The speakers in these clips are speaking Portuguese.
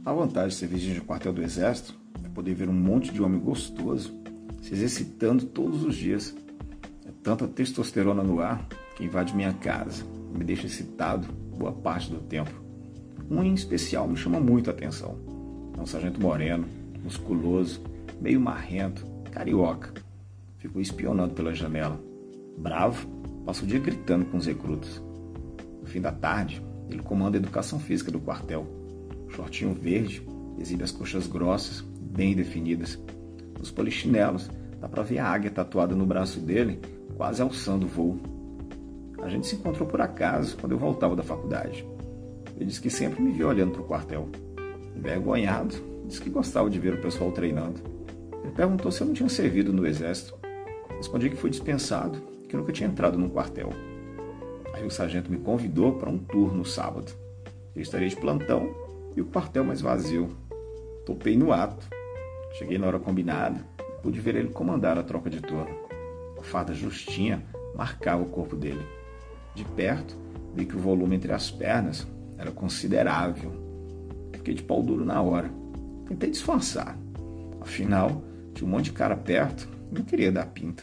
A vantagem de ser vigia de quartel do Exército é poder ver um monte de homem gostoso se exercitando todos os dias. É tanta testosterona no ar que invade minha casa e me deixa excitado boa parte do tempo. Um em especial me chama muito a atenção. É um sargento moreno, musculoso, meio marrento, carioca. Ficou espionando pela janela. Bravo, passa o dia gritando com os recrutas. No fim da tarde, ele comanda a educação física do quartel. Shortinho verde, exibe as coxas grossas, bem definidas. Nos polichinelos, dá pra ver a águia tatuada no braço dele, quase alçando o voo. A gente se encontrou por acaso quando eu voltava da faculdade. Ele disse que sempre me via olhando pro quartel. Envergonhado, disse que gostava de ver o pessoal treinando. Ele perguntou se eu não tinha servido no exército. Respondi que fui dispensado e que nunca tinha entrado num quartel. Aí o sargento me convidou para um tour no sábado. Eu estaria de plantão e o quartel mais vazio. Topei no ato. Cheguei na hora combinada e pude ver ele comandar a troca de turno. A farda justinha marcava o corpo dele. De perto, vi que o volume entre as pernas era considerável. Fiquei de pau duro na hora. Tentei disfarçar. Afinal, tinha um monte de cara perto e não queria dar pinta.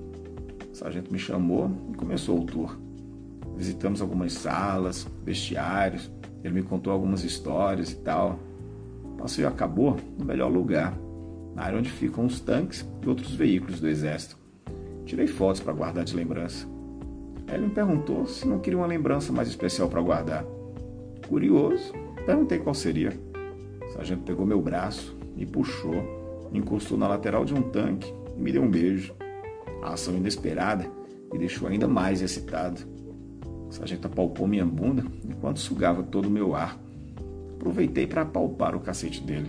O sargento me chamou e começou o tour. Visitamos algumas salas, vestiários. Ele me contou algumas histórias e tal. O passeio acabou no melhor lugar, na área onde ficam os tanques e outros veículos do exército. Tirei fotos para guardar de lembrança. Aí ele me perguntou se não queria uma lembrança mais especial para guardar. Curioso, perguntei qual seria. O sargento pegou meu braço, me puxou, me encostou na lateral de um tanque e me deu um beijo. A ação inesperada me deixou ainda mais excitado. O sargento apalpou minha bunda enquanto sugava todo o meu ar. Aproveitei para apalpar o cacete dele.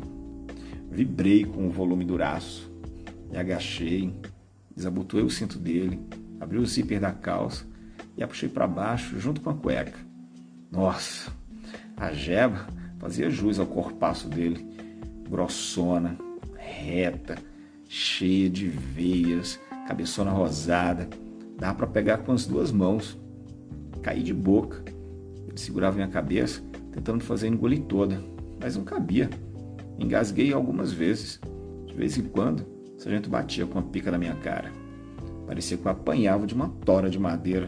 Vibrei com o volume duraço. Me agachei, desabotoei o cinto dele, abri o zíper da calça e a puxei para baixo junto com a cueca. Nossa, a jeba fazia jus ao corpaço dele. Grossona, reta, cheia de veias, cabeçona rosada. Dava para pegar com as duas mãos. Caí de boca. Ele segurava minha cabeça, tentando fazer engolir toda, mas não cabia. Engasguei algumas vezes. De vez em quando, o sargento batia com a pica na minha cara. Parecia que eu apanhava de uma tora de madeira.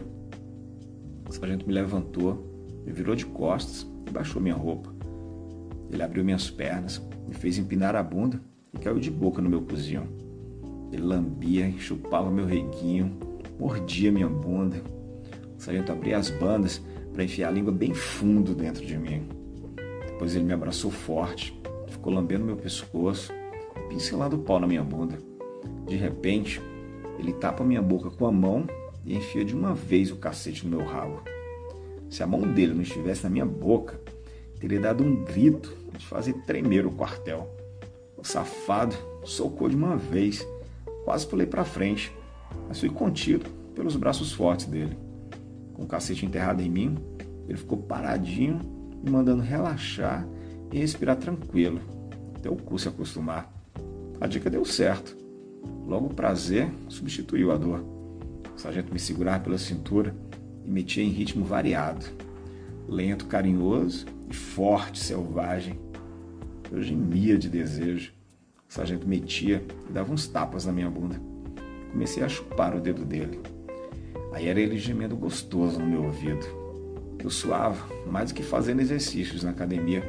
O sargento me levantou, me virou de costas e baixou minha roupa. Ele abriu minhas pernas, me fez empinar a bunda e caiu de boca no meu cozinho. Ele lambia e chupava meu reguinho, mordia minha bunda. O sargento abria as bandas para enfiar a língua bem fundo dentro de mim. Depois ele me abraçou forte, ficou lambendo meu pescoço, pincelando o pau na minha bunda. De repente, ele tapa minha boca com a mão e enfia de uma vez o cacete no meu rabo. Se a mão dele não estivesse na minha boca, teria dado um grito de fazer tremer o quartel. O safado socou de uma vez, quase pulei para frente, mas fui contido pelos braços fortes dele. Com o cacete enterrado em mim, ele ficou paradinho, me mandando relaxar e respirar tranquilo, até o cu se acostumar. A dica deu certo. Logo o prazer substituiu a dor. O sargento me segurava pela cintura e metia em ritmo variado. Lento, carinhoso e forte, selvagem. Eu gemia de desejo. O sargento metia e dava uns tapas na minha bunda. Comecei a chupar o dedo dele. Aí era ele gemendo gostoso no meu ouvido. Eu suava mais do que fazendo exercícios na academia.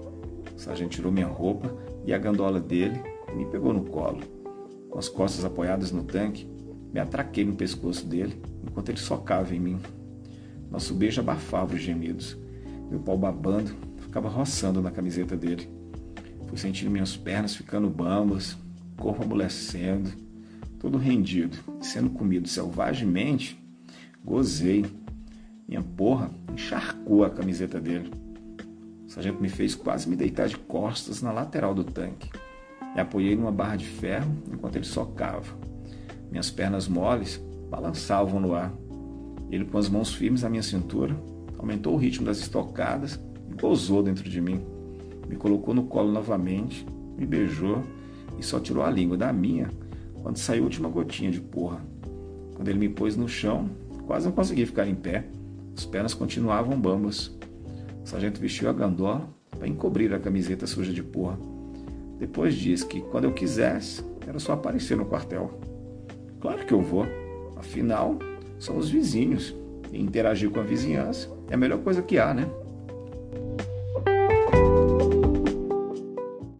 O sargento tirou minha roupa e a gandola dele e me pegou no colo. Com as costas apoiadas no tanque, me atraquei no pescoço dele enquanto ele socava em mim. Nosso beijo abafava os gemidos. Meu pau babando ficava roçando na camiseta dele. Fui sentindo minhas pernas ficando bambas, corpo amolecendo, todo rendido, sendo comido selvagemente. Gozei. Minha porra encharcou a camiseta dele. O sargento me fez quase me deitar de costas na lateral do tanque. Me apoiei numa barra de ferro enquanto ele socava. Minhas pernas moles balançavam no ar. Ele, com as mãos firmes na minha cintura, aumentou o ritmo das estocadas e gozou dentro de mim. Me colocou no colo novamente, me beijou e só tirou a língua da minha quando saiu a última gotinha de porra. Quando ele me pôs no chão, quase não consegui ficar em pé. As pernas continuavam bambas. O sargento vestiu a gandola para encobrir a camiseta suja de porra. Depois diz que quando eu quisesse, era só aparecer no quartel. Claro que eu vou. Afinal, são os vizinhos. E interagir com a vizinhança é a melhor coisa que há, né?